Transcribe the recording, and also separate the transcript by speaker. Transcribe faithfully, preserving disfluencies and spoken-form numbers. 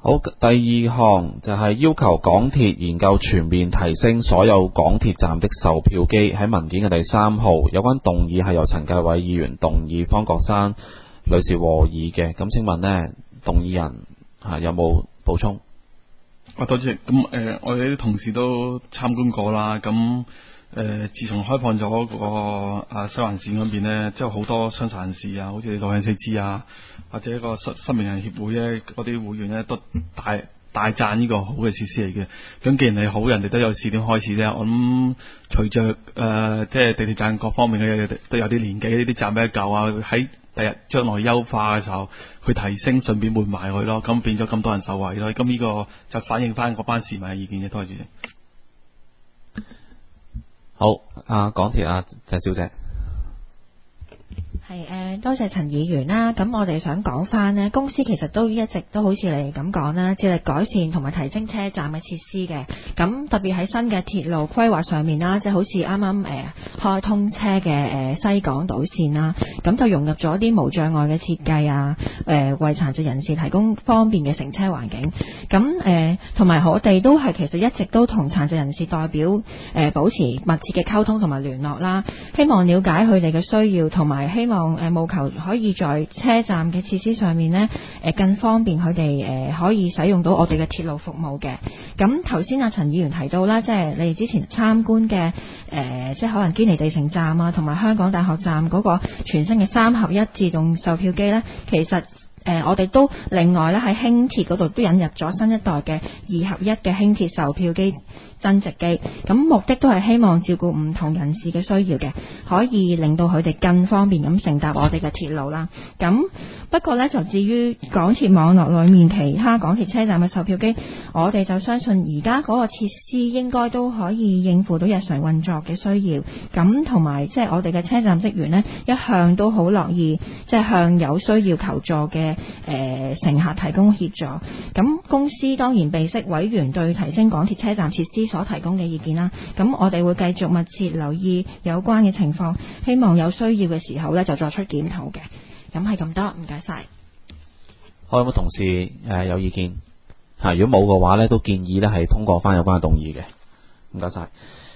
Speaker 1: 好，第二項就係要求港鐵研究全面提升所有港鐵站的售票機。喺文件嘅第三號，有關動議係由陳繼偉議員動議，方國珊女士和議嘅。咁請問呢，動議人吓有冇補充？
Speaker 2: 啊，多謝。咁誒、呃，我哋啲同事都參觀過啦。咁誒、呃，自從開放咗嗰、那個啊西環線嗰邊咧，之後好多傷殘人士啊，好似老人四肢啊，或者一個失失明人協會咧，嗰啲會員咧都大大讚呢個好嘅設施嚟嘅。咁既然係好，人哋都有試點開始啫。我諗隨着誒，即係地鐵站各方面嘅都有啲年紀，呢啲站比較舊啊，喺第日將來優化嘅時候，去提升，順便換埋佢咯，咁變咗咁多人受惠咯。咁呢個就反映翻嗰班市民嘅意見啫。多謝主席。
Speaker 1: 好，啊港鐵啊謝小姐。
Speaker 3: 係誒，多謝陳議員啦。咁我哋想講翻呢，公司其實都一直都好似你咁講啦，致力改善同埋提升車站嘅設施嘅。咁特別喺新嘅鐵路規劃上面啦，即係好似啱啱誒開通車嘅誒西港島線啦，咁就融入咗啲無障礙嘅設計啊，誒為殘疾人士提供方便嘅乘車環境。咁誒同埋我哋都係其實一直都同殘疾人士代表誒保持密切嘅溝通同埋聯絡啦，希望了解佢哋嘅需要，同埋希望誒務求可以在車站嘅設施上面呢，誒更方便佢哋誒可以使用到我哋嘅鐵路服務嘅。咁頭先阿陳議員提到啦，即係你哋之前參觀嘅誒，即係可能堅尼地城站啊，同埋香港大學站嗰個全新嘅三合一自動售票機呢，其實誒、呃、我哋都另外咧喺輕鐵嗰度都引入咗新一代嘅二合一嘅輕鐵售票機增值機，咁目的都係希望照顧唔同人士嘅需要嘅，可以令到佢哋更方便咁乘搭我哋嘅鐵路啦。咁不過呢，就至於港鐵網絡裏面其他港鐵車站嘅售票機，我哋就相信而家嗰個設施應該都可以應付到日常運作嘅需要。咁同埋即係我哋嘅車站職員呢，一向都好樂意即係向有需要求助嘅誒、呃、乘客提供協助。咁公司當然備悉委員對提升港鐵車站設施所提供嘅意見啦，咁我哋會繼續密切留意有關嘅情況，希望有需要嘅時候呢就作出檢討嘅。咁係咁多，唔該晒。
Speaker 1: 好，有冇同事誒、呃、有意見？吓，如果冇嘅話呢，都建議呢係通過翻有關嘅動議嘅。唔該晒。